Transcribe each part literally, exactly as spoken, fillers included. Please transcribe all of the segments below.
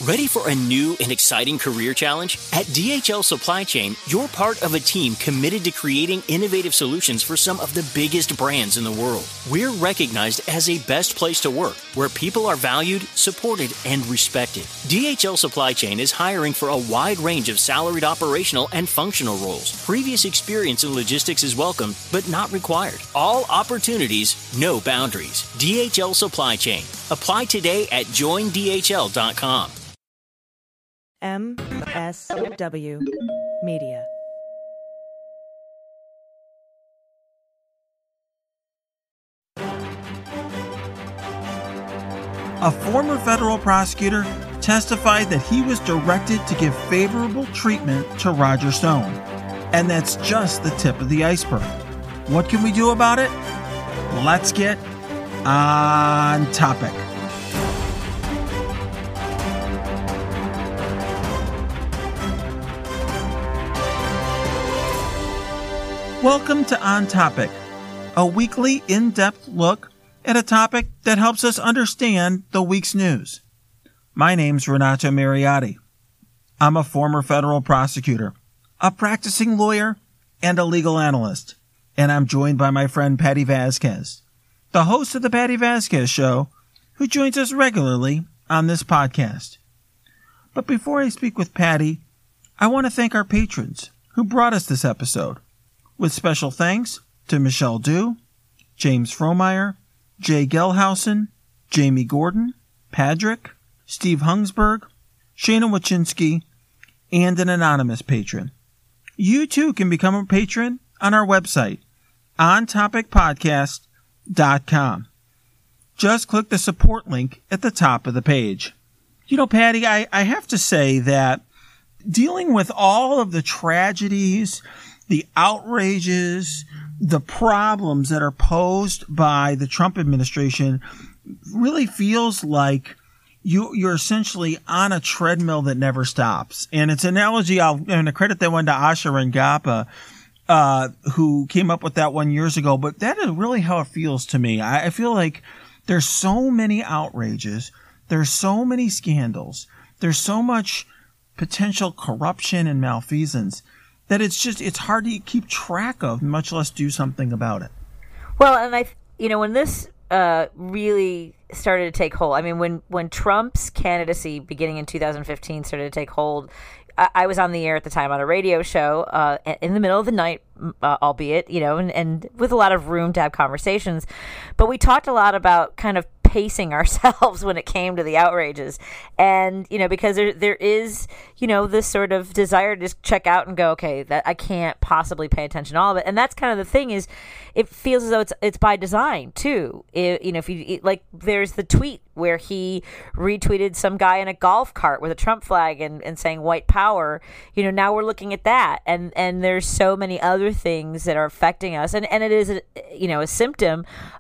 Ready for a new and exciting career challenge? At D H L Supply Chain, you're part of a team committed to creating innovative solutions for some of the biggest brands in the world. We're recognized as a best place to work, where people are valued, supported, and respected. D H L Supply Chain is hiring for a wide range of salaried operational and functional roles. Previous experience in logistics is welcome, but not required. All opportunities, no boundaries. D H L Supply Chain. Apply today at join D H L dot com. M S W Media. A former federal prosecutor testified that he was directed to give favorable treatment to Roger Stone. And that's just the tip of the iceberg. What can we do about it? Let's get on topic. Welcome to On Topic, a weekly in-depth look at a topic that helps us understand the week's news. My name's Renato Mariotti. I'm a former federal prosecutor, a practicing lawyer, and a legal analyst, and I'm joined by my friend Patty Vasquez, the host of the Patty Vasquez Show, who joins us regularly on this podcast. But before I speak with Patty, I want to thank our patrons who brought us this episode. With special thanks to Michelle Dew, James Fromeyer, Jay Gelhausen, Jamie Gordon, Patrick, Steve Hungsberg, Shana Wachinski, and an anonymous patron. You too can become a patron on our website, on topic podcast dot com. Just click the support link at the top of the page. You know, Patty, I, I have to say that dealing with all of the tragedies, the outrages, the problems that are posed by the Trump administration really feels like you, you're essentially on a treadmill that never stops. And it's an analogy, I'll, I'm going to credit that one to Asha Rangappa, uh, who came up with that one years ago. But that is really how it feels to me. I, I feel like there's so many outrages. There's so many scandals. There's so much potential corruption and malfeasance that it's just, it's hard to keep track of, much less do something about it. Well, and I, you know, when this uh, really started to take hold, I mean, when, when Trump's candidacy beginning in two thousand fifteen started to take hold, I, I was on the air at the time on a radio show uh, in the middle of the night, uh, albeit, you know, and, and with a lot of room to have conversations. But we talked a lot about kind of pacing ourselves when it came to the outrages. And, you know, because there there is, you know, this sort of desire to just check out and go, okay, that I can't possibly pay attention to all of it. And that's kind of the thing is it feels as though it's it's by design too. It, you know, if you it, like there's the tweet where he retweeted some guy in a golf cart with a Trump flag and, and saying white power. You know, now we're looking at that. And, and there's so many other things that are affecting us. And, and it is, a, you know, a symptom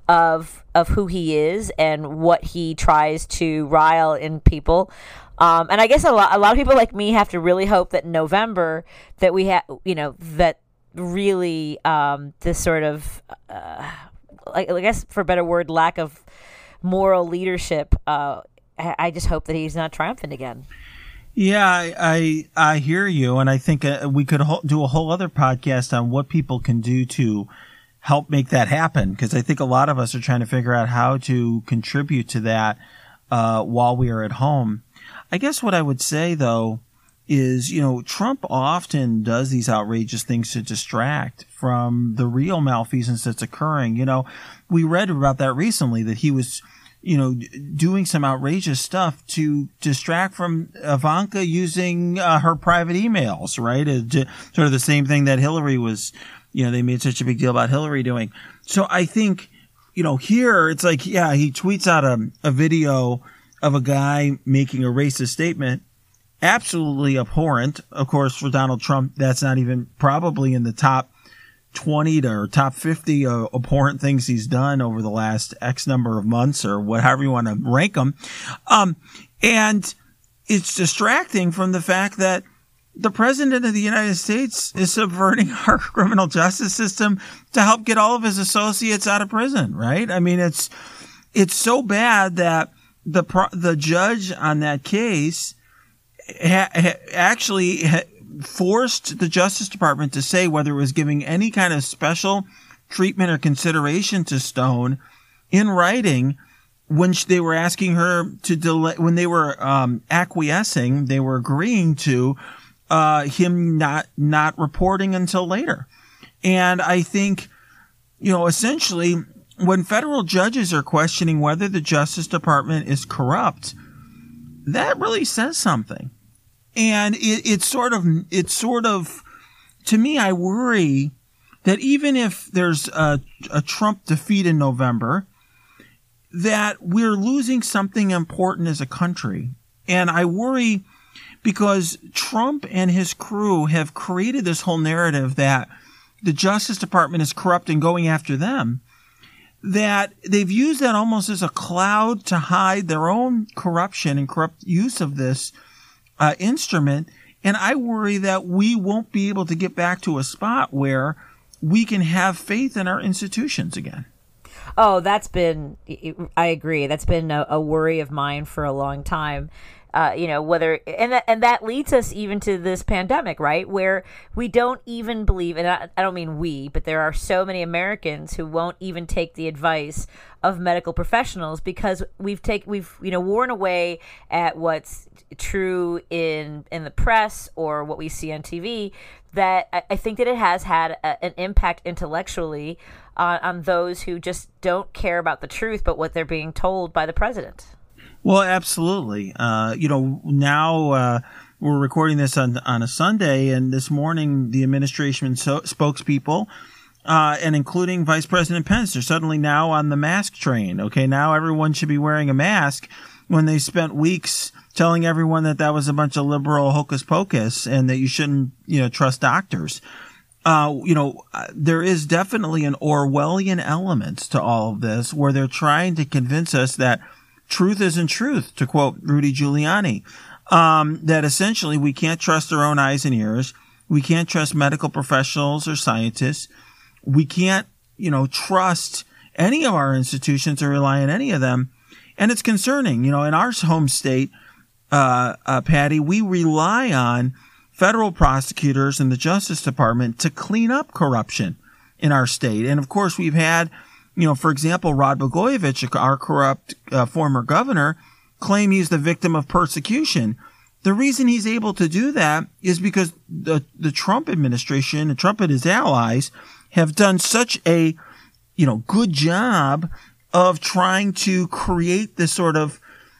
of of who he is and what he tries to rile in people. Um, and I guess a lot, a lot of people like me have to really hope that in November that we have, you know, that really um, this sort of, uh, I, I guess for a better word, lack of moral leadership. Uh, I, I just hope that he's not triumphant again. Yeah, I, I, I hear you. And I think uh, we could ho- do a whole other podcast on what people can do to help make that happen, because I think a lot of us are trying to figure out how to contribute to that uh, while we are at home. I guess what I would say, though, is, you know, Trump often does these outrageous things to distract from the real malfeasance that's occurring. You know, we read about that recently, that he was, you know, doing some outrageous stuff to distract from Ivanka using uh, her private emails, right? Uh, to, sort of the same thing that Hillary was, you know, they made such a big deal about Hillary doing. So I think, you know, here it's like, yeah, he tweets out a, a video of a guy making a racist statement. Absolutely abhorrent. Of course, for Donald Trump, that's not even probably in the top twenty to or top fifty uh, abhorrent things he's done over the last X number of months, or whatever you want to rank them. Um, and it's distracting from the fact that the president of the United States is subverting our criminal justice system to help get all of his associates out of prison, right? I mean, it's it's so bad that the pro- the judge on that case ha- ha- actually ha- forced the Justice Department to say whether it was giving any kind of special treatment or consideration to Stone in writing when they were asking her to delay, when they were um, acquiescing, they were agreeing to uh, him not not reporting until later. And I think, you know, essentially, when federal judges are questioning whether the Justice Department is corrupt, that really says something. And it, it's sort of, it's sort of, to me, I worry that even if there's a, a Trump defeat in November, that we're losing something important as a country. And I worry because Trump and his crew have created this whole narrative that the Justice Department is corrupt and going after them, that they've used that almost as a cloud to hide their own corruption and corrupt use of this uh, instrument. And I worry that we won't be able to get back to a spot where we can have faith in our institutions again. Oh, that's been, I agree. That's been a, a worry of mine for a long time. Uh, you know, whether, and that, and that leads us even to this pandemic, right? Where we don't even believe, and I, I don't mean we, but there are so many Americans who won't even take the advice of medical professionals because we've take, we've, you know, worn away at what's true in, in the press or what we see on T V, that I, I think that it has had a, an impact intellectually on, on those who just don't care about the truth, but what they're being told by the president. Well, absolutely. Uh, you know, now uh, we're recording this on on a Sunday, and this morning the administration so- spokespeople, uh, and including Vice President Pence, are suddenly now on the mask train. Okay, now everyone should be wearing a mask when they spent weeks telling everyone that that was a bunch of liberal hocus pocus and that you shouldn't, you know, trust doctors. Uh, you know, there is definitely an Orwellian element to all of this where they're trying to convince us that truth isn't truth, to quote Rudy Giuliani, um, that essentially we can't trust our own eyes and ears. We can't trust medical professionals or scientists. We can't, you know, trust any of our institutions or rely on any of them. And it's concerning. You know, in our home state, uh, uh, Patty, we rely on federal prosecutors and the Justice Department to clean up corruption in our state. And of course, we've had, you know, for example, Rod Blagojevich, our corrupt uh, former governor, claim he's the victim of persecution. The reason he's able to do that is because the the Trump administration and Trump and his allies have done such a, you know, good job of trying to create this sort of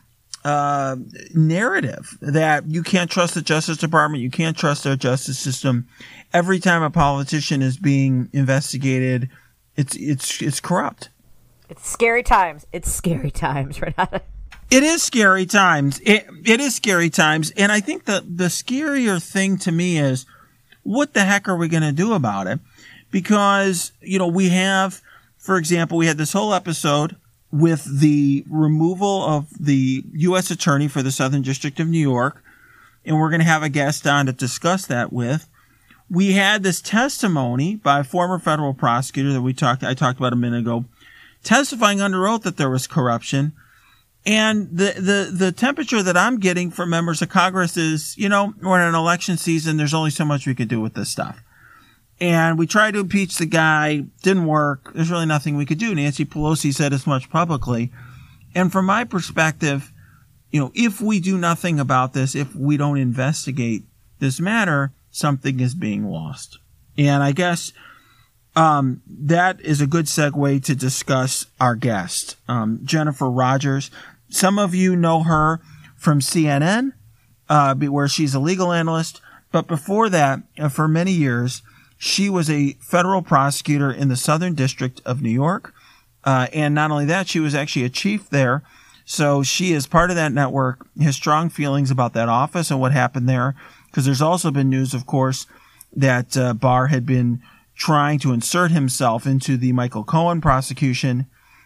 uh, narrative that you can't trust the Justice Department, you can't trust our justice system. Every time a politician is being investigated, It's it's it's corrupt. It's scary times. It's scary times, Renata. It is scary times. It it is scary times, and I think the the scarier thing to me is what the heck are we going to do about it? Because you know we have, for example, we had this whole episode with the removal of the U S attorney for the Southern District of New York, and we're going to have a guest on to discuss that with. We had this testimony by a former federal prosecutor that we talked, I talked about a minute ago, testifying under oath that there was corruption. And the, the, the temperature that I'm getting from members of Congress is, you know, we're in an election season. There's only so much we could do with this stuff. And we tried to impeach the guy. Didn't work. There's really nothing we could do. Nancy Pelosi said as much publicly. And from my perspective, you know, if we do nothing about this, if we don't investigate this matter, something is being lost. And I guess um, that is a good segue to discuss our guest, um, Jennifer Rogers. Some of you know her from C N N, uh, where she's a legal analyst. But before that, uh, for many years, she was a federal prosecutor in the Southern District of New York. Uh, and not only that, she was actually a chief there. So she is part of that network, has strong feelings about that office and what happened there. Because there's also been news, of course, that uh, Barr had been trying to insert himself into the Michael Cohen prosecution.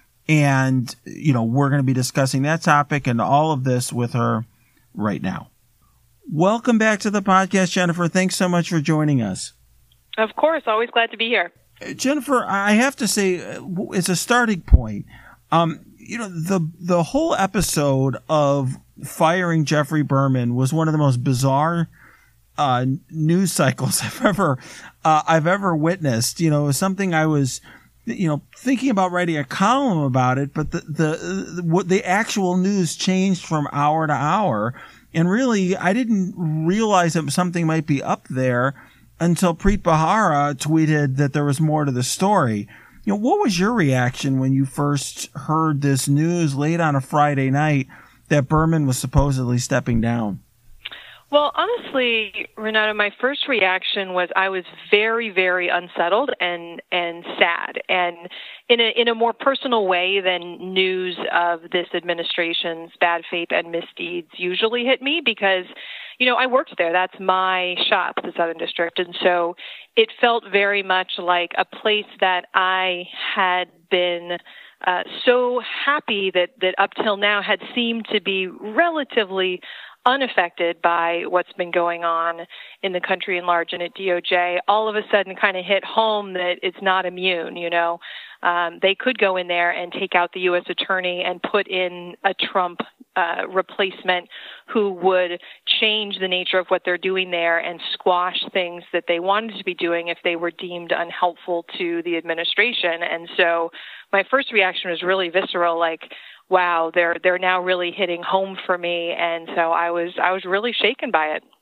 And, you know, we're going to be discussing that topic and all of this with her right now. Welcome back to the podcast, Jennifer. Thanks so much for joining us. Of course. Always glad to be here. Jennifer, I have to say, it's a starting point. Um, you know, the the whole episode of firing Jeffrey Berman was one of the most bizarre uh, news cycles I've ever uh, I've ever witnessed. You know, it was something I was, you know, thinking about writing a column about it, but the the what the actual news changed from hour to hour, and really I didn't realize that something might be up there until Preet Bharara tweeted that there was more to the story. You know, what was your reaction when you first heard this news late on a Friday night that Berman was supposedly stepping down? Well, honestly, Renato, my first reaction was I was very, very unsettled and, and sad, and in a in a more personal way than news of this administration's bad faith and misdeeds usually hit me, because, you know, I worked there. That's my shop, the Southern District, and so it felt very much like a place that I had been uh, so happy that, that up till now had seemed to be relatively unaffected by what's been going on in the country at large and at D O J, all of a sudden kind of hit home that it's not immune, you know. Um, they could go in there and take out the U S attorney and put in a Trump uh, replacement who would change the nature of what they're doing there and squash things that they wanted to be doing if they were deemed unhelpful to the administration. And so my first reaction was really visceral, like, wow, they're they're now really hitting home for me, and so I was I was really shaken by it.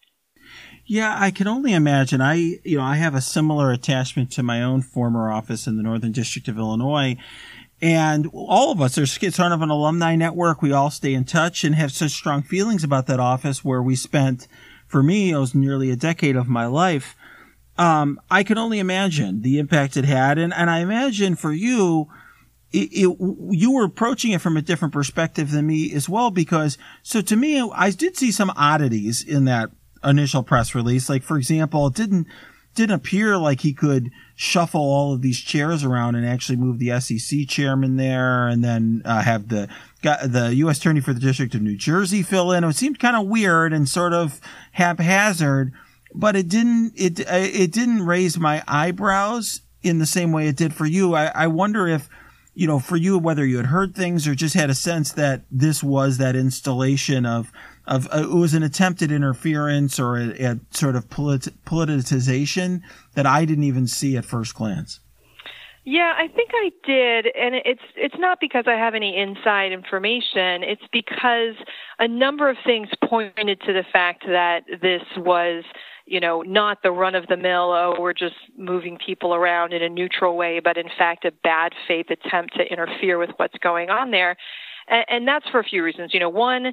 Yeah, I can only imagine. I you know I have a similar attachment to my own former office in the Northern District of Illinois, and all of us are sort of an alumni network. We all stay in touch and have such strong feelings about that office where we spent, for me, it was nearly a decade of my life. Um, I can only imagine the impact it had, and and I imagine for you, It, it, you were approaching it from a different perspective than me as well, because, so to me, I did see some oddities in that initial press release. Like, for example, it didn't, didn't appear like he could shuffle all of these chairs around and actually move the S E C chairman there and then uh, have the, the U S attorney for the District of New Jersey fill in. It seemed kind of weird and sort of haphazard, but it didn't, it, it didn't raise my eyebrows in the same way it did for you. I, I wonder if, you know, for you, whether you had heard things or just had a sense that this was that installation of, of uh, it was an attempted interference or a, a sort of polit- politicization that I didn't even see at first glance. Yeah, I think I did, and it's it's not because I have any inside information. It's because a number of things pointed to the fact that this was, you know, not the run-of-the-mill, oh, we're just moving people around in a neutral way, but in fact a bad faith attempt to interfere with what's going on there. And, and that's for a few reasons. You know, one,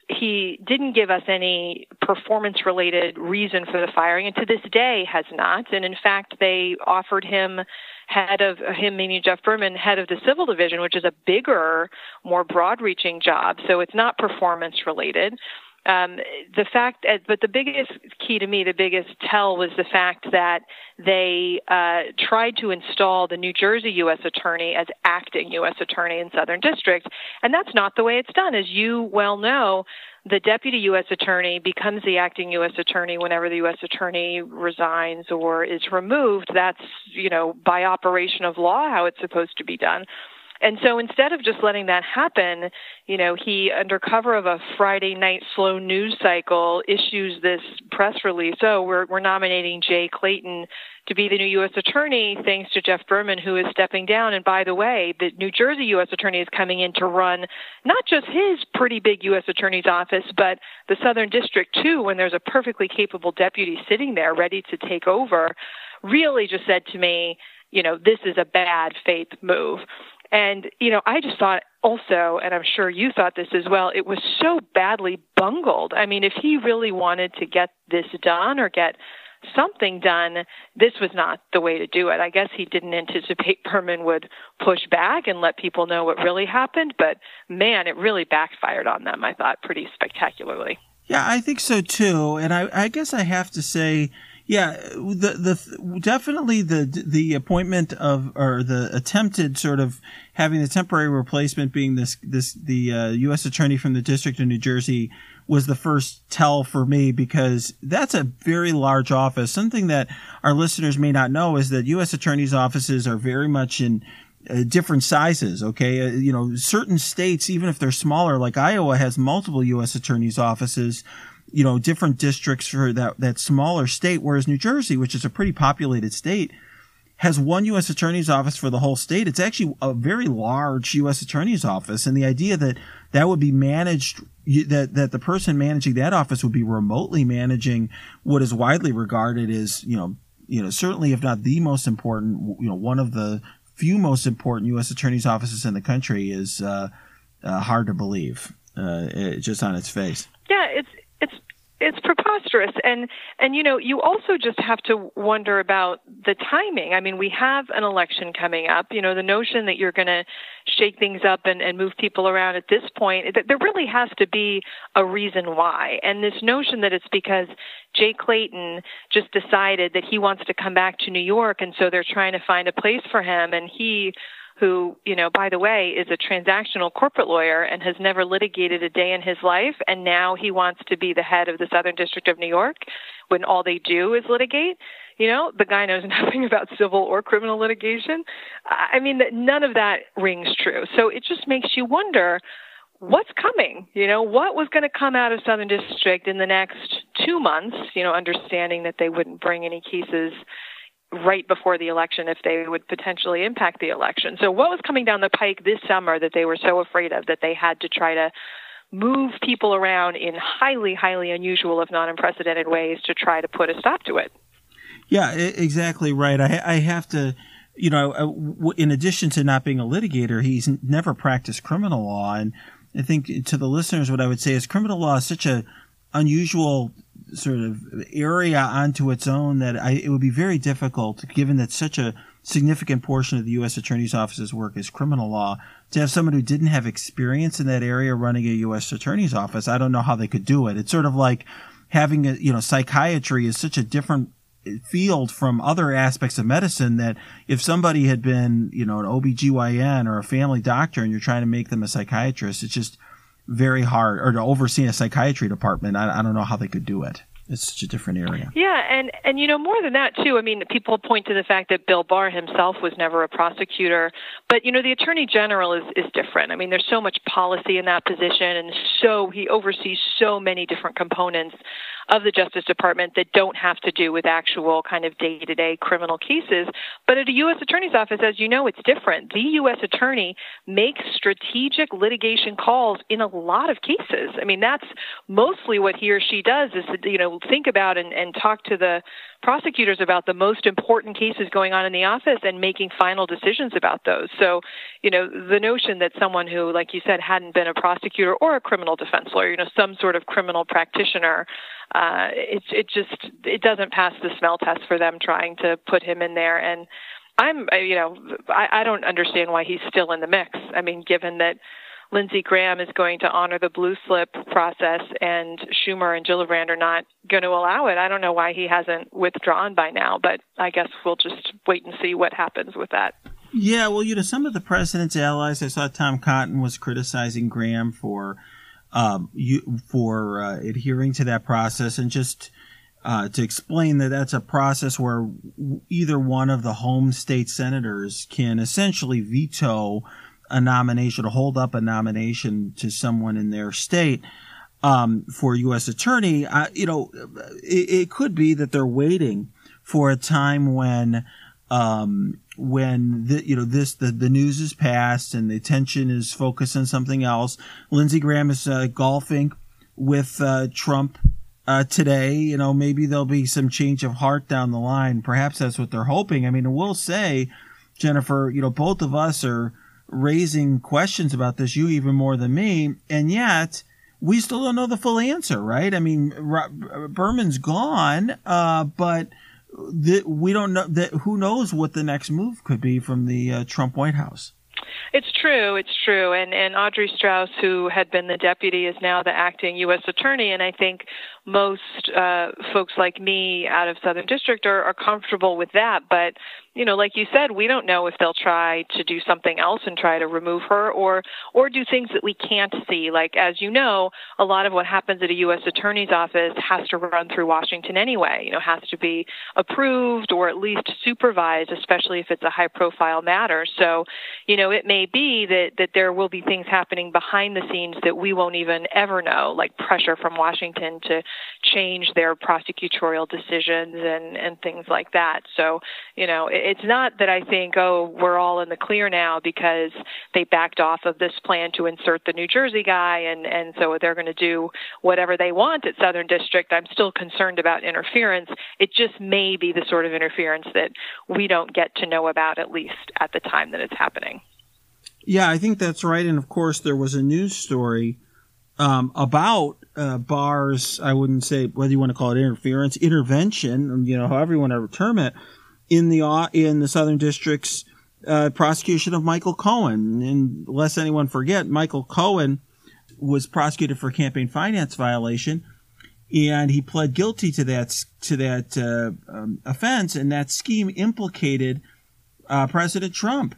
he didn't give us any performance-related reason for the firing, and to this day has not. And in fact, they offered him head of him, meaning Jeff Berman, head of the civil division, which is a bigger, more broad-reaching job. So it's not performance-related. Um, the fact, but the biggest key to me, the biggest tell was the fact that they uh, tried to install the New Jersey U S attorney as acting U S attorney in Southern District, and that's not the way it's done. As you well know, the deputy U S attorney becomes the acting U S attorney whenever the U S attorney resigns or is removed. That's, you know, by operation of law how it's supposed to be done. And so instead of just letting that happen, you know, he, under cover of a Friday night slow news cycle, issues this press release. Oh, we're we're nominating Jay Clayton to be the new U S attorney, thanks to Jeff Berman, who is stepping down. And by the way, the New Jersey U S attorney is coming in to run not just his pretty big U S attorney's office, but the Southern District too, when there's a perfectly capable deputy sitting there ready to take over. Really just said to me, you know, this is a bad faith move. And, you know, I just thought also, and I'm sure you thought this as well, it was so badly bungled. I mean, if he really wanted to get this done or get something done, this was not the way to do it. I guess he didn't anticipate Berman would push back and let people know what really happened. But, man, it really backfired on them, I thought, pretty spectacularly. Yeah, I think so, too. And I, I guess I have to say, yeah, the the definitely the the appointment of or the attempted sort of having the temporary replacement being this this the uh, U S attorney from the District of New Jersey was the first tell for me, because that's a very large office. Something that our listeners may not know is that U S attorneys' offices are very much in uh, different sizes. Okay, uh, you know, certain states, even if they're smaller, like Iowa, has multiple U S attorneys' offices. You know, different districts for that that smaller state. Whereas New Jersey, which is a pretty populated state, has one U S attorney's office for the whole state. It's actually a very large U S attorney's office, and the idea that that would be managed, that that the person managing that office would be remotely managing what is widely regarded as, you know, you know, certainly if not the most important, you know, one of the few most important U S attorney's offices in the country is uh, uh, hard to believe, uh, it, just on its face. Yeah, it's it's. It's preposterous. And, and, you know, you also just have to wonder about the timing. I mean, we have an election coming up. You know, the notion that you're going to shake things up and, and move people around at this point, there really has to be a reason why. And this notion that it's because Jay Clayton just decided that he wants to come back to New York, and so they're trying to find a place for him, and he who, you know, by the way, is a transactional corporate lawyer and has never litigated a day in his life, and now he wants to be the head of the Southern District of New York when all they do is litigate. You know, the guy knows nothing about civil or criminal litigation. I mean, none of that rings true. So it just makes you wonder, what's coming? You know, what was going to come out of Southern District in the next two months, you know, understanding that they wouldn't bring any cases right before the election if they would potentially impact the election. So what was coming down the pike this summer that they were so afraid of that they had to try to move people around in highly, highly unusual, if not unprecedented ways to try to put a stop to it? Yeah, exactly right. I, I have to, you know, in addition to not being a litigator, he's never practiced criminal law. And I think to the listeners, what I would say is criminal law is such a unusual sort of area onto its own that I, it would be very difficult, given that such a significant portion of the U S Attorney's Office's work is criminal law, to have someone who didn't have experience in that area running a U S Attorney's Office. I don't know how they could do it. It's sort of like having a, you know, psychiatry is such a different field from other aspects of medicine that if somebody had been, you know, an O B G Y N or a family doctor and you're trying to make them a psychiatrist, it's just very hard, or to oversee a psychiatry department. I, I don't know how they could do it. It's such a different area. Yeah, and, and you know, more than that, too, I mean, people point to the fact that Bill Barr himself was never a prosecutor, but, you know, the Attorney General is, is different. I mean, there's so much policy in that position, and so he oversees so many different components of the Justice Department that don't have to do with actual kind of day-to-day criminal cases. But at a U S Attorney's Office, as you know, it's different. The U S Attorney makes strategic litigation calls in a lot of cases. I mean, that's mostly what he or she does is, you know, think about and, and talk to the prosecutors about the most important cases going on in the office and making final decisions about those. So, you know, the notion that someone who, like you said, hadn't been a prosecutor or a criminal defense lawyer, you know, some sort of criminal practitioner, uh, it, it just, it doesn't pass the smell test for them trying to put him in there. And I'm, you know, I, I don't understand why he's still in the mix. I mean, given that Lindsey Graham is going to honor the blue slip process and Schumer and Gillibrand are not going to allow it, I don't know why he hasn't withdrawn by now, but I guess we'll just wait and see what happens with that. Yeah, well, you know, some of the president's allies, I saw Tom Cotton was criticizing Graham for um, you, for uh, adhering to that process, and just uh, to explain that that's a process where either one of the home state senators can essentially veto a nomination, or hold up a nomination to someone in their state um, for U S attorney. Uh, you know, it, it could be that they're waiting for a time when, um, when the, you know this the, the news is passed and the attention is focused on something else. Lindsey Graham is uh, golfing with uh, Trump uh, today. You know, maybe there'll be some change of heart down the line. Perhaps that's what they're hoping. I mean, we'll say, Jennifer, you know, both of us are raising questions about this, you even more than me, and yet we still don't know the full answer, right? I mean, Berman's gone, uh, but the, we don't know that. Who knows what the next move could be from the uh, Trump White House? It's true. It's true. And and Audrey Strauss, who had been the deputy, is now the acting U S attorney. And I think most uh, folks like me out of Southern District are, are comfortable with that. But you know, like you said, we don't know if they'll try to do something else and try to remove her or or do things that we can't see. Like, as you know, a lot of what happens at a U S attorney's office has to run through Washington anyway, you know, has to be approved or at least supervised, especially if it's a high-profile matter. So, you know, it may be that, that there will be things happening behind the scenes that we won't even ever know, like pressure from Washington to change their prosecutorial decisions and, and things like that. So, you know, it, it's not that I think, oh, we're all in the clear now because they backed off of this plan to insert the New Jersey guy, and, and so they're going to do whatever they want at Southern District. I'm still concerned about interference. It just may be the sort of interference that we don't get to know about, at least at the time that it's happening. Yeah, I think that's right. And, of course, there was a news story um, about uh, Barr's, I wouldn't say whether you want to call it interference, intervention, you know, however you want to term it, in the uh, in the Southern District's uh, prosecution of Michael Cohen. And lest anyone forget, Michael Cohen was prosecuted for campaign finance violation, and he pled guilty to that to that uh, um, offense, and that scheme implicated uh, President Trump.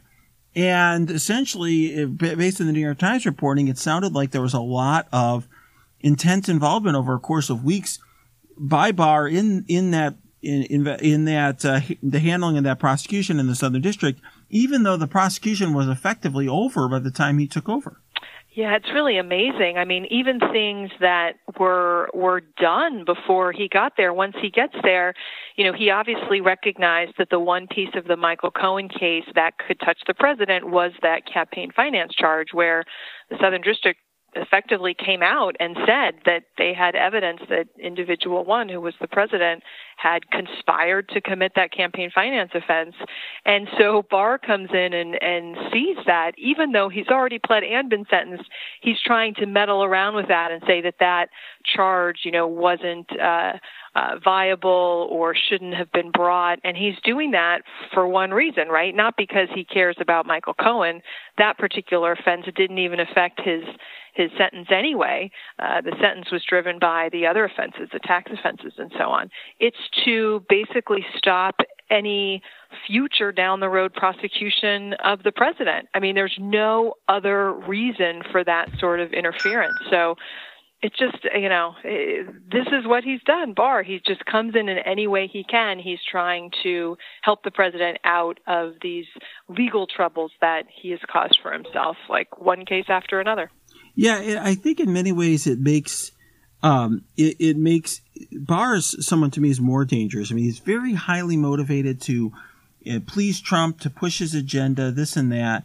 And essentially, based on the New York Times reporting, it sounded like there was a lot of intense involvement over a course of weeks by Barr in in that in in, in that uh, the handling of that prosecution in the Southern District, even though the prosecution was effectively over by the time he took over. Yeah, it's really amazing. I mean, even things that were were done before he got there, once he gets there, you know, he obviously recognized that the one piece of the Michael Cohen case that could touch the president was that campaign finance charge, where the Southern District effectively came out and said that they had evidence that individual one, who was the president, had conspired to commit that campaign finance offense. And so Barr comes in and, and sees that, even though he's already pled and been sentenced, he's trying to meddle around with that and say that that charge, you know, wasn't uh, uh, viable or shouldn't have been brought. And he's doing that for one reason, right? Not because he cares about Michael Cohen. That particular offense didn't even affect his his sentence anyway. Uh, the sentence was driven by the other offenses, the tax offenses and so on. It's to basically stop any future down the road prosecution of the president. I mean, there's no other reason for that sort of interference. So it's just, you know, this is what he's done. Barr, he just comes in in any way he can. He's trying to help the president out of these legal troubles that he has caused for himself, like one case after another. Yeah, I think in many ways it makes um, it, it makes Barr is someone to me is more dangerous. I mean, he's very highly motivated to uh, please Trump, to push his agenda, this and that,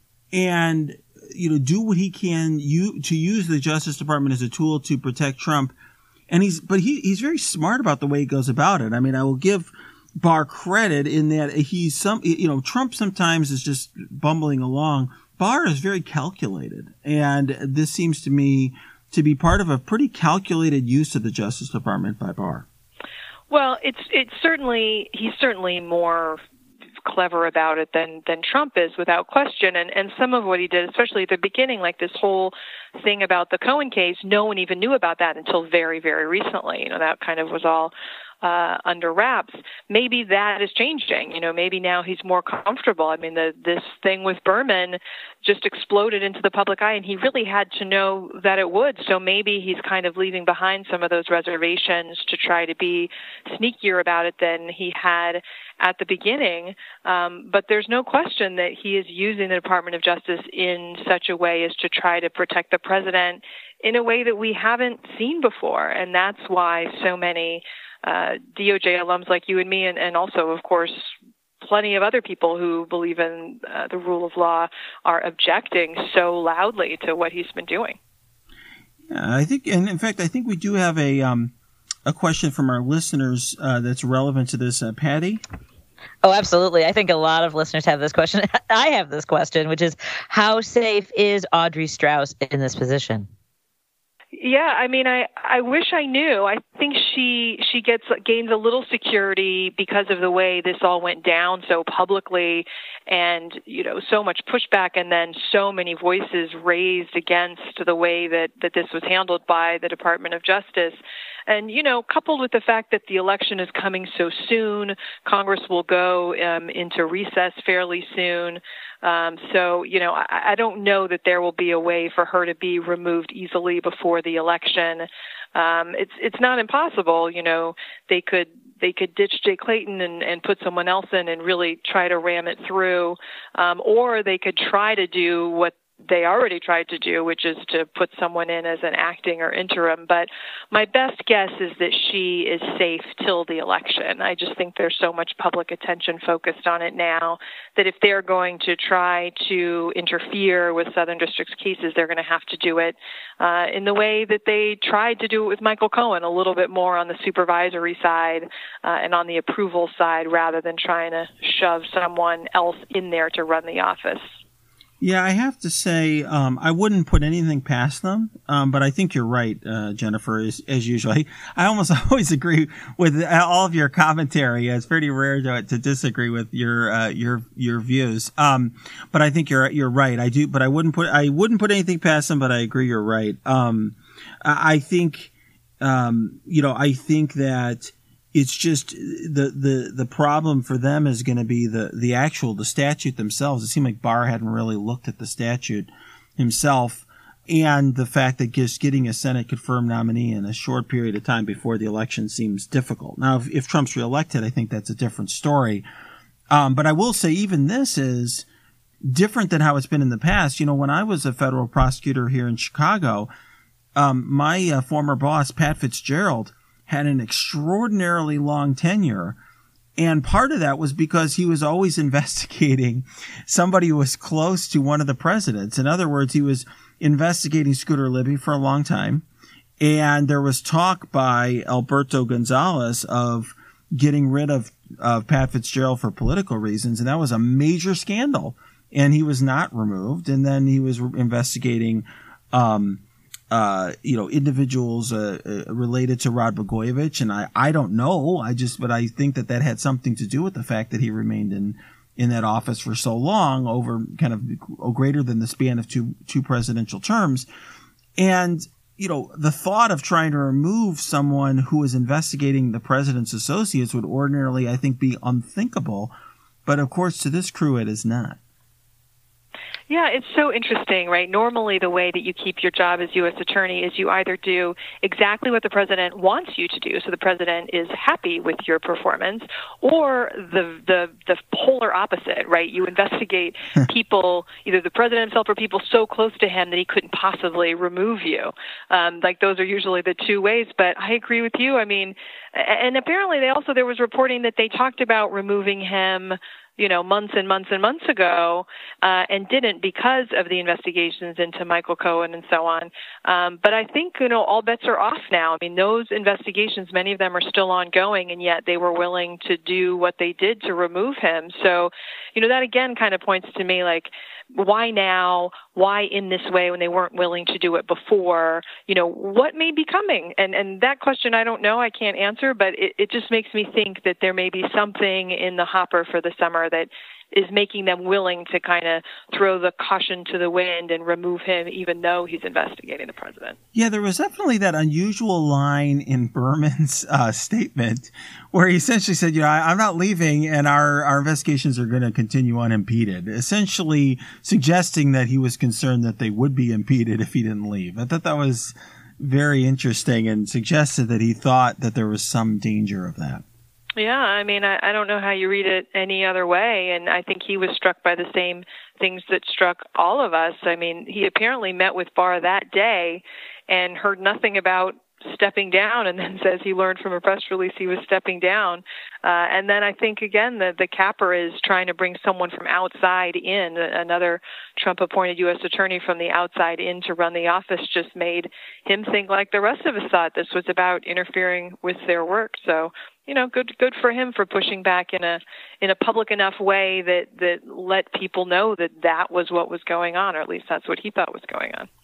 and you know, do what he can you to use the Justice Department as a tool to protect Trump. And he's but he he's very smart about the way he goes about it. I mean, I will give Barr credit in that he's some you know Trump sometimes is just bumbling along. Barr is very calculated, and this seems to me to be part of a pretty calculated use of the Justice Department by Barr. Well, it's it's certainly he's certainly more clever about it than than Trump is, without question. And and some of what he did, especially at the beginning, like this whole thing about the Cohen case, no one even knew about that until very, very recently. You know, that kind of was all Uh, under wraps. Maybe that is changing. You know, maybe now he's more comfortable. I mean, the, this thing with Berman just exploded into the public eye, and he really had to know that it would. So maybe he's kind of leaving behind some of those reservations to try to be sneakier about it than he had at the beginning. Um, but there's no question that he is using the Department of Justice in such a way as to try to protect the president in a way that we haven't seen before. And that's why so many Uh, D O J alums like you and me, and, and also, of course, plenty of other people who believe in uh, the rule of law are objecting so loudly to what he's been doing. Yeah, I think, and in fact, I think we do have a um, a question from our listeners uh, that's relevant to this. Uh, Patty? Oh, absolutely. I think a lot of listeners have this question. I have this question, which is, how safe is Audrey Strauss in this position? Yeah, I mean, I, I wish I knew. I think she she gets gains a little security because of the way this all went down so publicly, and you know, so much pushback, and then so many voices raised against the way that, that this was handled by the Department of Justice. And, you know, coupled with the fact that the election is coming so soon, Congress will go um, into recess fairly soon. Um, so, you know, I, I don't know that there will be a way for her to be removed easily before the election. Um, it's it's not impossible. You know, they could they could ditch Jay Clayton and, and put someone else in and really try to ram it through, um, or they could try to do what they already tried to do, which is to put someone in as an acting or interim. But my best guess is that she is safe till the election. I just think there's so much public attention focused on it now that if they're going to try to interfere with Southern District's cases, they're going to have to do it uh, in the way that they tried to do it with Michael Cohen, a little bit more on the supervisory side uh, and on the approval side rather than trying to shove someone else in there to run the office. Yeah, I have to say, um, I wouldn't put anything past them, um, but I think you're right, uh, Jennifer, as, as usual. I, I almost always agree with all of your commentary. It's pretty rare to, to disagree with your uh, your your views. Um, but I think you're you're right. I do, but I wouldn't put I wouldn't put anything past them. But I agree, you're right. Um, I, I think, um, you know, I think that. It's just the, the, the problem for them is going to be the, the actual, the statute themselves. It seemed like Barr hadn't really looked at the statute himself, and the fact that just getting a Senate confirmed nominee in a short period of time before the election seems difficult. Now, if, if Trump's reelected, I think that's a different story. Um, but I will say even this is different than how it's been in the past. You know, when I was a federal prosecutor here in Chicago, um, my uh, former boss, Pat Fitzgerald, had an extraordinarily long tenure. And part of that was because he was always investigating somebody who was close to one of the presidents. In other words, he was investigating Scooter Libby for a long time. And there was talk by Alberto Gonzales of getting rid of, of Pat Fitzgerald for political reasons. And that was a major scandal. And he was not removed. And then he was investigating, um, Uh, you know, individuals uh, uh, related to Rod Blagojevich, and I, I don't know. I just, but I think that that had something to do with the fact that he remained in, in that office for so long, over kind of greater than the span of two two presidential terms. And you know, the thought of trying to remove someone who is investigating the president's associates would ordinarily, I think, be unthinkable. But of course, to this crew, it is not. Yeah, it's so interesting, right? Normally, the way that you keep your job as U S attorney is you either do exactly what the president wants you to do, so the president is happy with your performance, or the the, the polar opposite, right? You investigate people, either the president himself or people so close to him that he couldn't possibly remove you. Um, like those are usually the two ways. But I agree with you. I mean, and apparently, they also there was reporting that they talked about removing him, you know, months and months and months ago, uh, and didn't because of the investigations into Michael Cohen and so on. Um, but I think, you know, all bets are off now. I mean, those investigations, many of them are still ongoing, and yet they were willing to do what they did to remove him. So, you know, that again kind of points to me like, why now? Why in this way when they weren't willing to do it before? You know, what may be coming? And and that question I don't know. I can't answer, but it, it just makes me think that there may be something in the hopper for the summer that is making them willing to kind of throw the caution to the wind and remove him, even though he's investigating the president. Yeah, there was definitely that unusual line in Berman's uh, statement where he essentially said, you know, I, I'm not leaving and our, our investigations are going to continue unimpeded, essentially suggesting that he was concerned that they would be impeded if he didn't leave. I thought that was very interesting and suggested that he thought that there was some danger of that. Yeah, I mean, I, I don't know how you read it any other way, and I think he was struck by the same things that struck all of us. I mean, he apparently met with Barr that day and heard nothing about stepping down, and then says he learned from a press release he was stepping down. Uh, and then I think, again, the, the capper is trying to bring someone from outside in. Another Trump-appointed U S attorney from the outside in to run the office just made him think like the rest of us thought this was about interfering with their work. So, you know, good good for him for pushing back in a in a public enough way that, that let people know that that was what was going on, or at least that's what he thought was going on.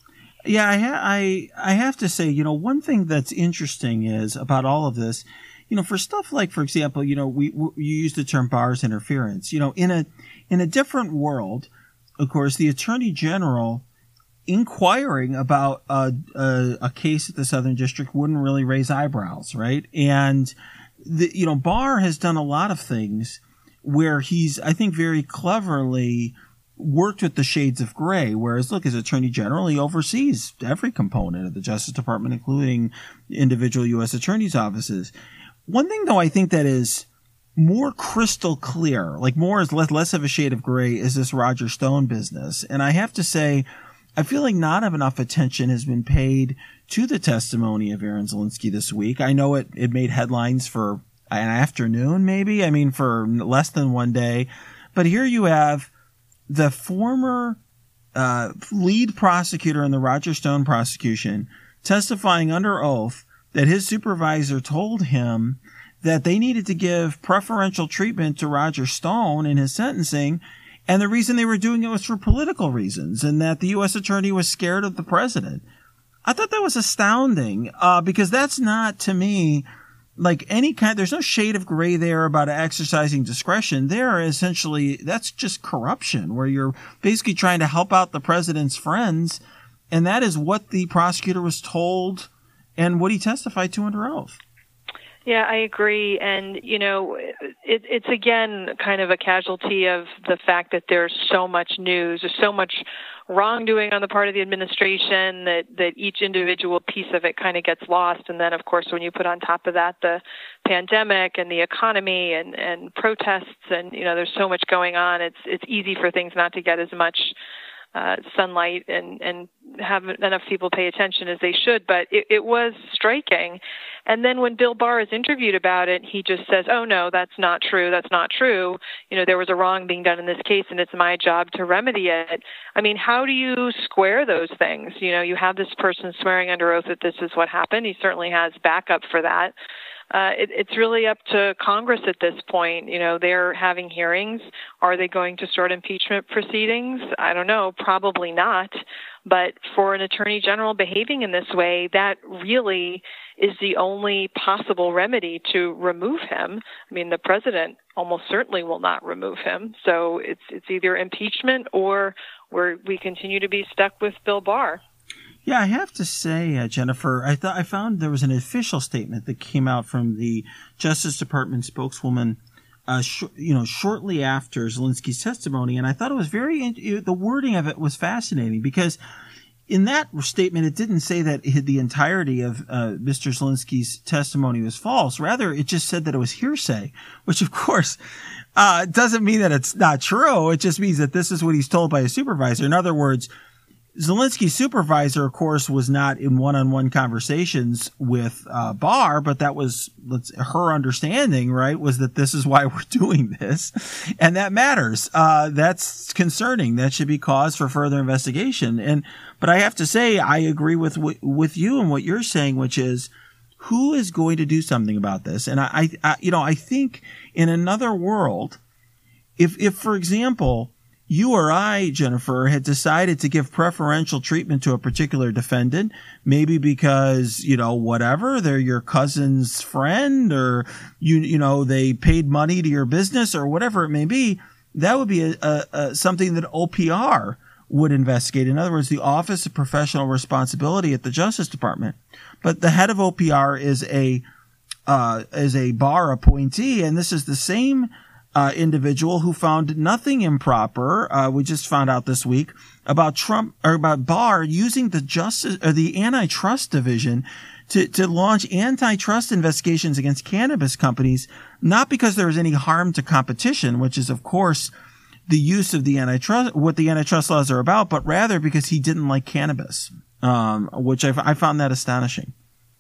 Yeah, I, ha- I I have to say, you know, one thing that's interesting is about all of this, you know, for stuff like, for example, you know, we, we you use the term Barr's interference. You know, in a in a different world, of course, the Attorney General inquiring about a, a, a case at the Southern District wouldn't really raise eyebrows, right? And the, you know, Barr has done a lot of things where he's, I think, very cleverly worked with the shades of gray, whereas, look, as Attorney General, he oversees every component of the Justice Department, including individual U S attorneys' offices. One thing, though, I think that is more crystal clear, like more is less, less of a shade of gray, is this Roger Stone business. And I have to say, I feel like not enough attention has been paid to the testimony of Aaron Zelinsky this week. I know it, it made headlines for an afternoon, maybe, I mean, for less than one day. But here you have the former uh, lead prosecutor in the Roger Stone prosecution testifying under oath that his supervisor told him that they needed to give preferential treatment to Roger Stone in his sentencing, and the reason they were doing it was for political reasons, and that the U S attorney was scared of the president. I thought that was astounding, uh, because that's not, to me, like any kind, there's no shade of gray there about exercising discretion. There, essentially, that's just corruption, where you're basically trying to help out the president's friends, and that is what the prosecutor was told and what he testified to under oath. Yeah, I agree. And, you know, it, it's, again, kind of a casualty of the fact that there's so much news, there's so much wrongdoing on the part of the administration that, that each individual piece of it kind of gets lost. And then, of course, when you put on top of that the pandemic and the economy and, and protests and, you know, there's so much going on, it's it's easy for things not to get as much Uh, sunlight and, and have enough people pay attention as they should. But it, it was striking. And then when Bill Barr is interviewed about it, he just says, oh, no, that's not true. That's not true. You know, there was a wrong being done in this case, and it's my job to remedy it. I mean, how do you square those things? You know, you have this person swearing under oath that this is what happened. He certainly has backup for that. Uh, it, it's really up to Congress at this point. You know, they're having hearings. Are they going to start impeachment proceedings? I don't know. Probably not. But for an attorney general behaving in this way, that really is the only possible remedy to remove him. I mean, the president almost certainly will not remove him. So it's it's either impeachment or we're, we continue to be stuck with Bill Barr. Yeah, I have to say, uh, Jennifer, I thought I found there was an official statement that came out from the Justice Department spokeswoman, uh, sh- you know, shortly after Zelinsky's testimony, and I thought it was very. In- the wording of it was fascinating because in that statement, it didn't say that the entirety of uh, Mister Zelinsky's testimony was false. Rather, it just said that it was hearsay, which, of course, uh, doesn't mean that it's not true. It just means that this is what he's told by his supervisor. In other words, Zelinsky's supervisor, of course, was not in one-on-one conversations with uh, Barr, but that was let's, her understanding, right, was that this is why we're doing this, and that matters. Uh, that's concerning. That should be cause for further investigation. And but I have to say, I agree with with you and what you're saying, which is who is going to do something about this? And I, I you know, I think in another world, if if for example, you or I, Jennifer, had decided to give preferential treatment to a particular defendant, maybe because, you know, whatever, they're your cousin's friend or, you you know, they paid money to your business or whatever it may be, that would be a, a, a, something that O P R would investigate. In other words, the Office of Professional Responsibility at the Justice Department. But the head of O P R is a, uh, is a Barr appointee, and this is the same Uh, individual who found nothing improper. Uh, we just found out this week about Trump or about Barr using the justice or the antitrust division to, to launch antitrust investigations against cannabis companies, not because there was any harm to competition, which is, of course, the use of the antitrust, what the antitrust laws are about, but rather because he didn't like cannabis, um, which I, I found that astonishing.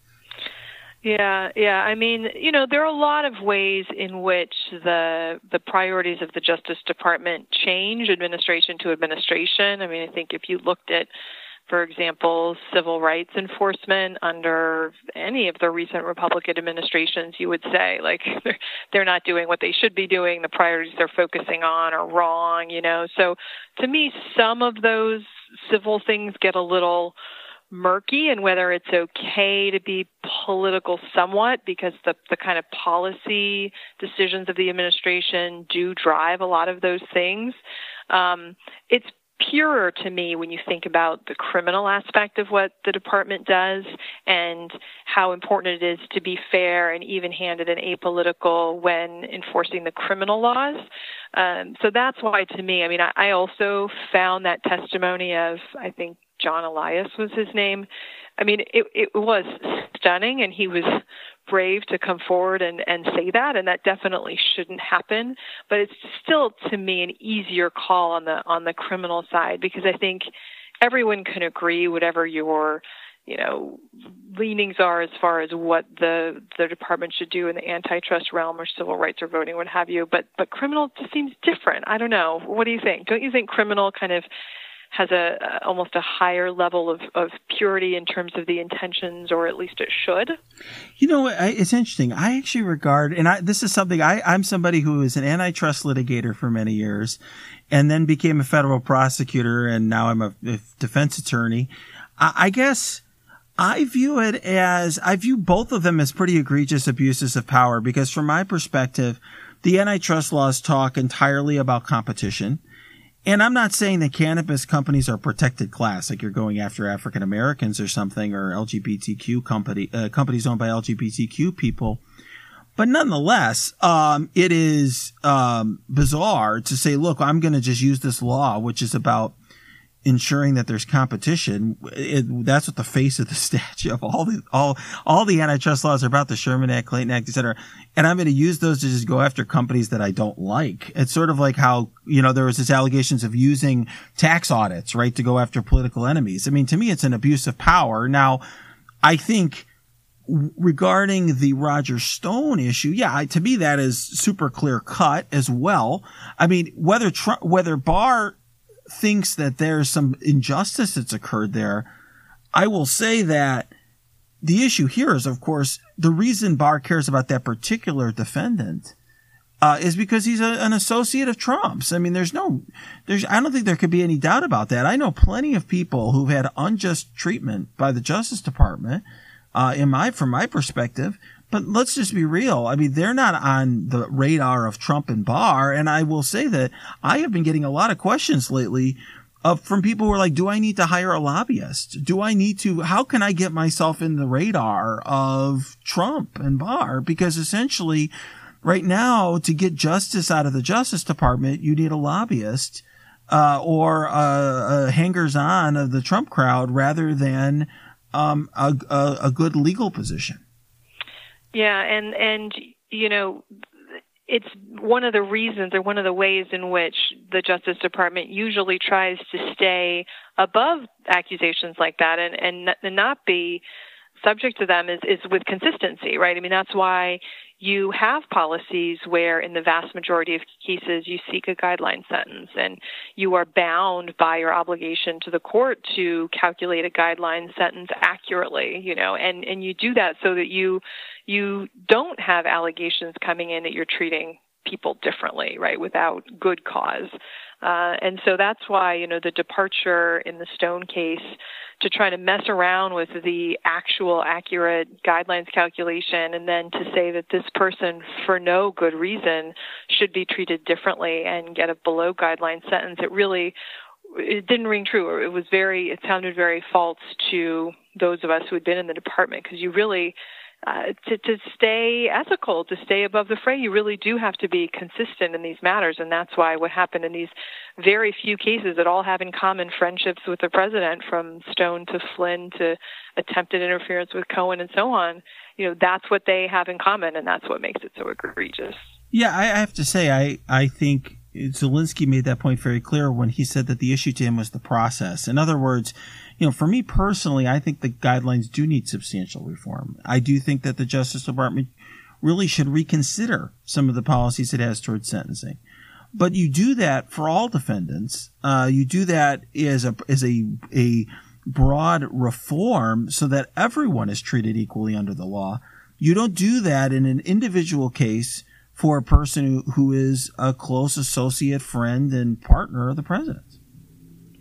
Yeah, yeah. I mean, you know, there are a lot of ways in which the the priorities of the Justice Department change administration to administration. I mean, I think if you looked at, for example, civil rights enforcement under any of the recent Republican administrations, you would say, like, they're, they're not doing what they should be doing. The priorities they're focusing on are wrong, you know. So to me, some of those civil things get a little murky, and whether it's okay to be political somewhat, because the, the kind of policy decisions of the administration do drive a lot of those things. Um, it's purer to me when you think about the criminal aspect of what the department does and how important it is to be fair and even-handed and apolitical when enforcing the criminal laws. Um, so that's why, to me, I mean, I, I also found that testimony of, I think, John Elias was his name. I mean, it, it was stunning, and he was brave to come forward and, and say that, and that definitely shouldn't happen. But it's still, to me, an easier call on the on the criminal side, because I think everyone can agree, whatever your you know leanings are as far as what the the department should do in the antitrust realm or civil rights or voting, what have you. But but criminal just seems different. I don't know. What do you think? Don't you think criminal kind of has a, a almost a higher level of, of purity in terms of the intentions, or at least it should? You know, I, it's interesting. I actually regard, and I, this is something, I, I'm somebody who was an antitrust litigator for many years and then became a federal prosecutor, and now I'm a, a defense attorney. I, I guess I view it as, I view both of them as pretty egregious abuses of power, because from my perspective, the antitrust laws talk entirely about competition. And I'm not saying that cannabis companies are protected class, like you're going after African Americans or something, or L G B T Q company, uh, companies owned by L G B T Q people. But nonetheless, um, it is um, bizarre to say, look, I'm going to just use this law, which is about ensuring that there's competition. It, that's what the face of the statute of all the all all the antitrust laws are about, the Sherman Act, Clayton Act, et cetera. And I'm going to use those to just go after companies that I don't like. It's sort of like how, you know, there was this allegations of using tax audits, right, to go after political enemies. I mean, to me, it's an abuse of power. Now, I think regarding the Roger Stone issue, yeah, I, to me, that is super clear cut as well. I mean, whether Trump, whether Barr thinks that there's some injustice that's occurred there, I will say that the issue here is, of course, the reason Barr cares about that particular defendant uh, is because he's a, an associate of Trump's. I mean, there's no, there's, I don't think there could be any doubt about that. I know plenty of people who've had unjust treatment by the Justice Department, uh, in my, from my perspective. But let's just be real. I mean, they're not on the radar of Trump and Barr. And I will say that I have been getting a lot of questions lately uh, from people who are like, do I need to hire a lobbyist? Do I need to, how can I get myself in the radar of Trump and Barr? Because essentially right now, to get justice out of the Justice Department, you need a lobbyist uh, or a, a hangers-on of the Trump crowd rather than um, a, a, a good legal position. Yeah, and, and you know, it's one of the reasons or one of the ways in which the Justice Department usually tries to stay above accusations like that and, and, and not be subject to them is, is with consistency, right? I mean, that's why you have policies where in the vast majority of cases you seek a guideline sentence and you are bound by your obligation to the court to calculate a guideline sentence accurately, you know, and, and you do that so that you you don't have allegations coming in that you're treating people differently, right, without good cause. Uh, and so that's why, you know, the departure in the Stone case to try to mess around with the actual accurate guidelines calculation and then to say that this person for no good reason should be treated differently and get a below guideline sentence, it really, it didn't ring true. It was very, it sounded very false to those of us who had been in the department, because you really, Uh, to, to stay ethical, to stay above the fray, you really do have to be consistent in these matters. And that's why what happened in these very few cases that all have in common friendships with the president, from Stone to Flynn to attempted interference with Cohen and so on, you know, that's what they have in common. And that's what makes it so egregious. Yeah, I, I have to say, I, I think Zelensky made that point very clear when he said that the issue to him was the process. In other words, you know, for me personally, I think the guidelines do need substantial reform. I do think that the Justice Department really should reconsider some of the policies it has towards sentencing. But you do that for all defendants. Uh, you do that as a as a a broad reform so that everyone is treated equally under the law. You don't do that in an individual case for a person who, who is a close associate, friend, and partner of the president.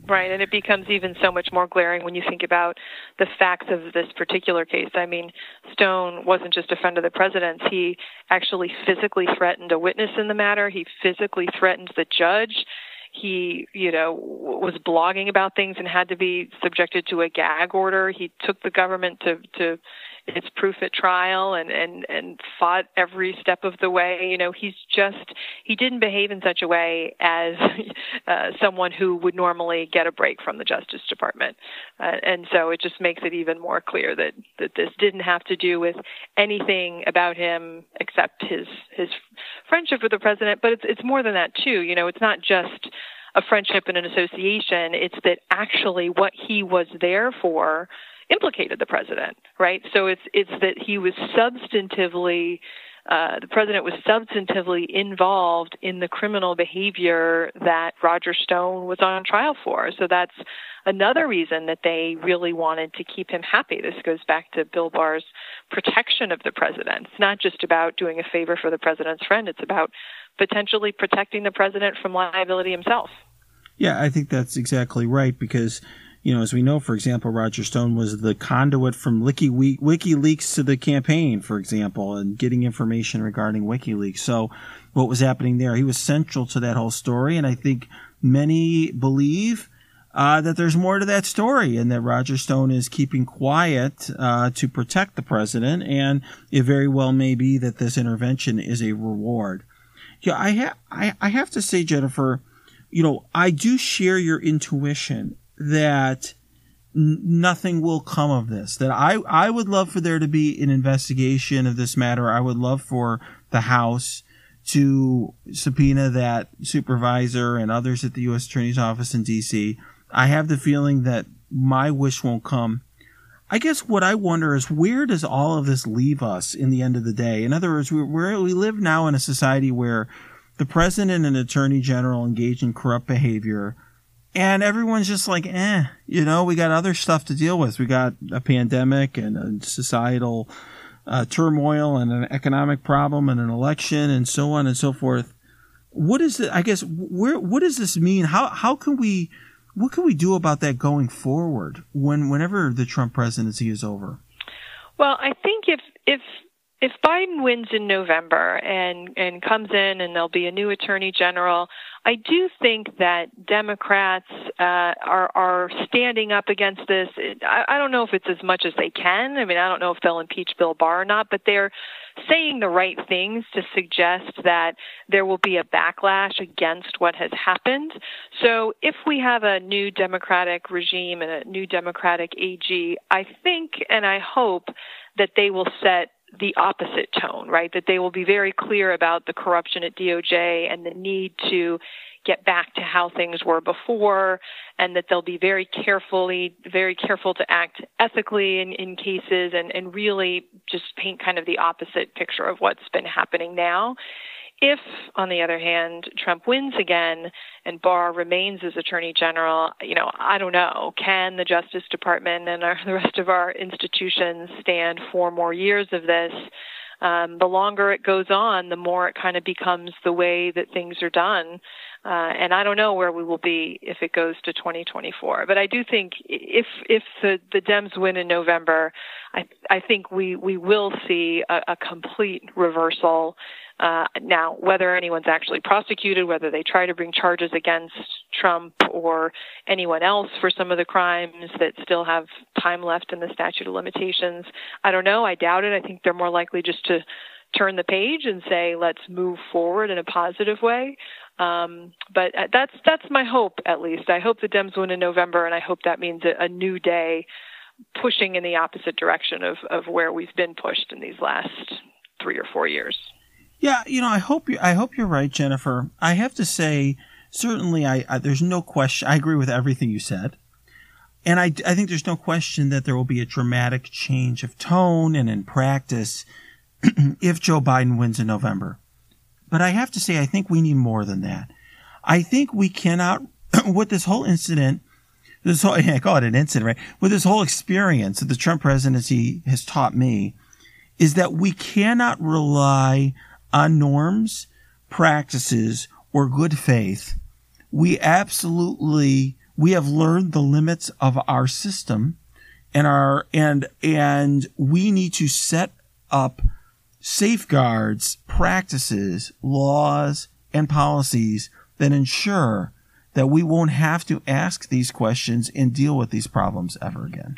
Right, and it becomes even so much more glaring when you think about the facts of this particular case. I mean, Stone wasn't just a friend of the president's. He actually physically threatened a witness in the matter. He physically threatened the judge. He, you know, was blogging about things and had to be subjected to a gag order. He took the government to, to its proof at trial and, and, and fought every step of the way. You know, he's just, he didn't behave in such a way as uh, someone who would normally get a break from the Justice Department. Uh, and so it just makes it even more clear that, that this didn't have to do with anything about him except his, his friendship with the president. But it's, it's more than that too. You know, it's not just a friendship and an association. It's that actually what he was there for implicated the president, right? So it's it's that he was substantively, uh, the president was substantively involved in the criminal behavior that Roger Stone was on trial for. So that's another reason that they really wanted to keep him happy. This goes back to Bill Barr's protection of the president. It's not just about doing a favor for the president's friend. It's about potentially protecting the president from liability himself. Yeah, I think that's exactly right because, you know, as we know, for example, Roger Stone was the conduit from WikiLeaks to the campaign, for example, and getting information regarding WikiLeaks. So what was happening there, he was central to that whole story. And I think many believe uh, that there's more to that story and that Roger Stone is keeping quiet uh, to protect the president. And it very well may be that this intervention is a reward. Yeah, I, ha- I, I have to say, Jennifer, you know, I do share your intuition that n- nothing will come of this, that I, I would love for there to be an investigation of this matter. I would love for the House to subpoena that supervisor and others at the U S Attorney's Office in D C. I have the feeling that my wish won't come. I guess what I wonder is, where does all of this leave us in the end of the day? In other words, we we're, we live now in a society where the president and attorney general engage in corrupt behavior, and everyone's just like, eh, you know, we got other stuff to deal with. We got a pandemic and a societal uh, turmoil and an economic problem and an election and so on and so forth. What is it? I guess, where, what does this mean? How, how can we, what can we do about that going forward when, whenever the Trump presidency is over? Well, I think if, if, If Biden wins in November and, and comes in and there'll be a new attorney general, I do think that Democrats uh, are are standing up against this. I, I don't know if it's as much as they can. I mean, I don't know if they'll impeach Bill Barr or not, but they're saying the right things to suggest that there will be a backlash against what has happened. So if we have a new Democratic regime and a new Democratic A G, I think and I hope that they will set the opposite tone, right? That they will be very clear about the corruption at D O J and the need to get back to how things were before, and that they'll be very carefully, very careful to act ethically in, in cases and, and really just paint kind of the opposite picture of what's been happening now. If, on the other hand, Trump wins again and Barr remains as Attorney General, you know, I don't know. Can the Justice Department and our, the rest of our institutions stand four more years of this? Um, the longer it goes on, the more it kind of becomes the way that things are done. Uh, and I don't know where we will be if it goes to twenty twenty-four. But I do think if if the, the Dems win in November, I I think we, we will see a, a complete reversal. Uh, now, whether anyone's actually prosecuted, whether they try to bring charges against Trump or anyone else for some of the crimes that still have time left in the statute of limitations, I don't know. I doubt it. I think they're more likely just to turn the page and say, let's move forward in a positive way. Um, but that's that's my hope, at least. I hope the Dems win in November, and I hope that means a, a new day pushing in the opposite direction of, of where we've been pushed in these last three or four years. Yeah, you know, I hope you, I hope you're right, Jennifer. I have to say, certainly, I, I there's no question. I agree with everything you said, and I, I think there's no question that there will be a dramatic change of tone and in practice if Joe Biden wins in November. But I have to say, I think we need more than that. I think we cannot, with this whole incident, this whole, I call it an incident, right? With this whole experience that the Trump presidency has taught me, is that we cannot rely on norms, practices, or good faith. We absolutely, we have learned the limits of our system, and our and and we need to set up safeguards, practices, laws, and policies that ensure that we won't have to ask these questions and deal with these problems ever again.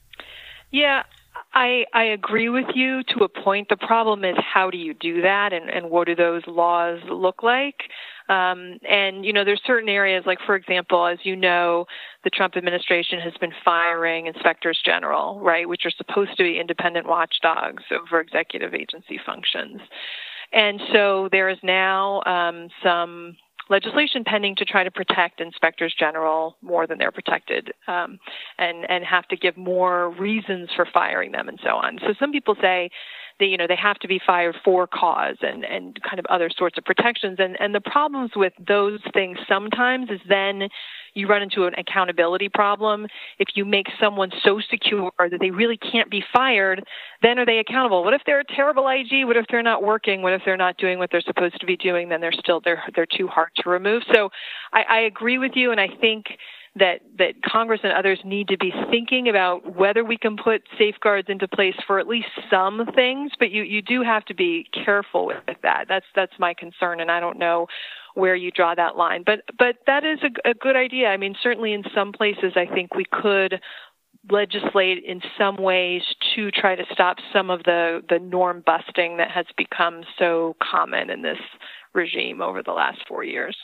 Yeah, I I agree with you to a point. The problem is, how do you do that, and, and what do those laws look like? Um, and, you know, there's certain areas, like, for example, as you know, the Trump administration has been firing inspectors general, right, which are supposed to be independent watchdogs over executive agency functions. And so there is now um, some legislation pending to try to protect inspectors general more than they're protected, um, and, and have to give more reasons for firing them and so on. So some people say that, you know, they have to be fired for cause and, and kind of other sorts of protections. And, and the problems with those things sometimes is then you run into an accountability problem. If you make someone so secure that they really can't be fired, then are they accountable? What if they're a terrible I G? What if they're not working? What if they're not doing what they're supposed to be doing? Then they're still, they're, they're too hard to remove. So I, I agree with you, and I think that that Congress and others need to be thinking about whether we can put safeguards into place for at least some things, but you, you do have to be careful with that. That's that's my concern, and I don't know where you draw that line. But but that is a, a good idea. I mean, certainly in some places I think we could legislate in some ways to try to stop some of the, the norm busting that has become so common in this regime over the last four years.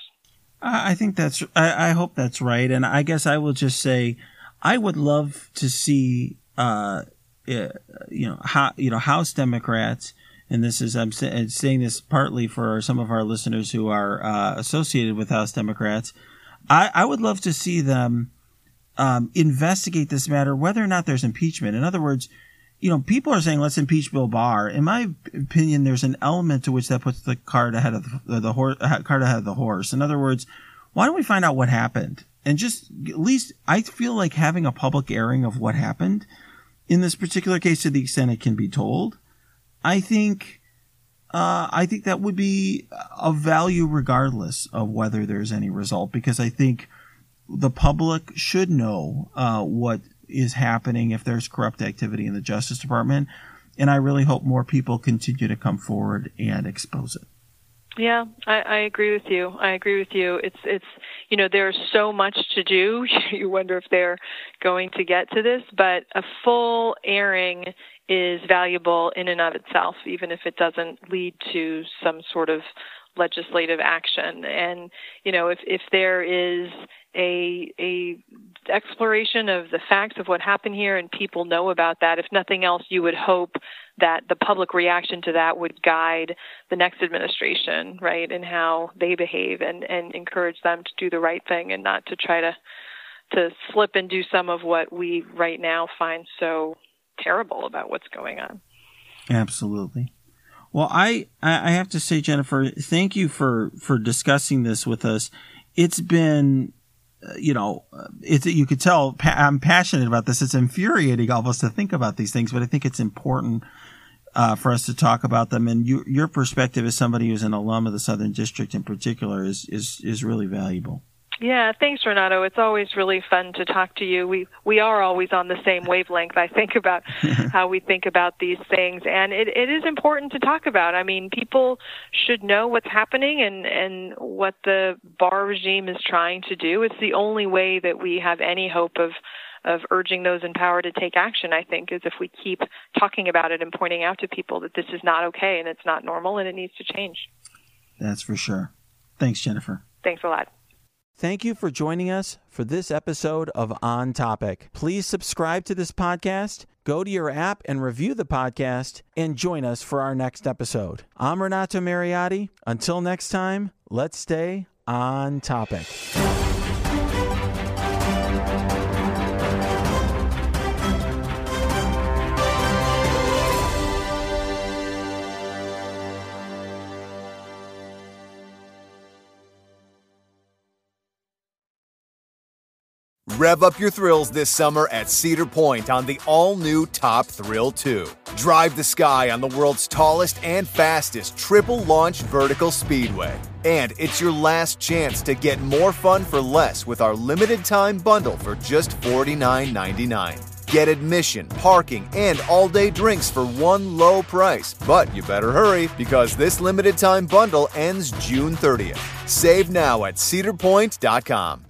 I think that's, I, I hope that's right. And I guess I will just say, I would love to see, uh, you know, how, you know, House Democrats, and this is, I'm saying this partly for some of our listeners who are uh, associated with House Democrats. I, I would love to see them um, investigate this matter, whether or not there's impeachment. In other words, you know, people are saying, let's impeach Bill Barr. In my opinion, there's an element to which that puts the cart ahead of the, the horse, cart ahead of the horse. In other words, why don't we find out what happened? And just at least I feel like having a public airing of what happened in this particular case, to the extent it can be told, I think, uh, I think that would be of value regardless of whether there's any result, because I think the public should know, uh, what is happening if there's corrupt activity in the Justice Department. And I really hope more people continue to come forward and expose it. Yeah, I, I agree with you. I agree with you. It's, it's, you know, there's so much to do. You wonder if they're going to get to this, but a full airing is valuable in and of itself, even if it doesn't lead to some sort of legislative action. And, you know, if, if there is a, a exploration of the facts of what happened here and people know about that, if nothing else, you would hope that the public reaction to that would guide the next administration, right, and how they behave, and, and encourage them to do the right thing and not to try to to slip and do some of what we right now find so terrible about what's going on. Absolutely. Well, I, I have to say, Jennifer, thank you for, for discussing this with us. It's been, you know, it's, you could tell I'm passionate about this. It's infuriating almost to think about these things, but I think it's important uh, for us to talk about them. And you, your perspective as somebody who's an alum of the Southern District in particular is, is, is really valuable. Yeah, thanks, Renato. It's always really fun to talk to you. We we are always on the same wavelength, I think, about how we think about these things. And it, it is important to talk about. I mean, people should know what's happening and, and what the Barr regime is trying to do. It's the only way that we have any hope of, of urging those in power to take action, I think, is if we keep talking about it and pointing out to people that this is not okay and it's not normal and it needs to change. That's for sure. Thanks, Jennifer. Thanks a lot. Thank you for joining us for this episode of On Topic. Please subscribe to this podcast, go to your app and review the podcast, and join us for our next episode. I'm Renato Mariotti. Until next time, let's stay on topic. Rev up your thrills this summer at Cedar Point on the all-new Top Thrill two. Drive the sky on the world's tallest and fastest triple-launch vertical speedway. And it's your last chance to get more fun for less with our limited time bundle for just forty-nine ninety-nine. Get admission, parking, and all-day drinks for one low price. But you better hurry because this limited time bundle ends June thirtieth. Save now at cedar point dot com.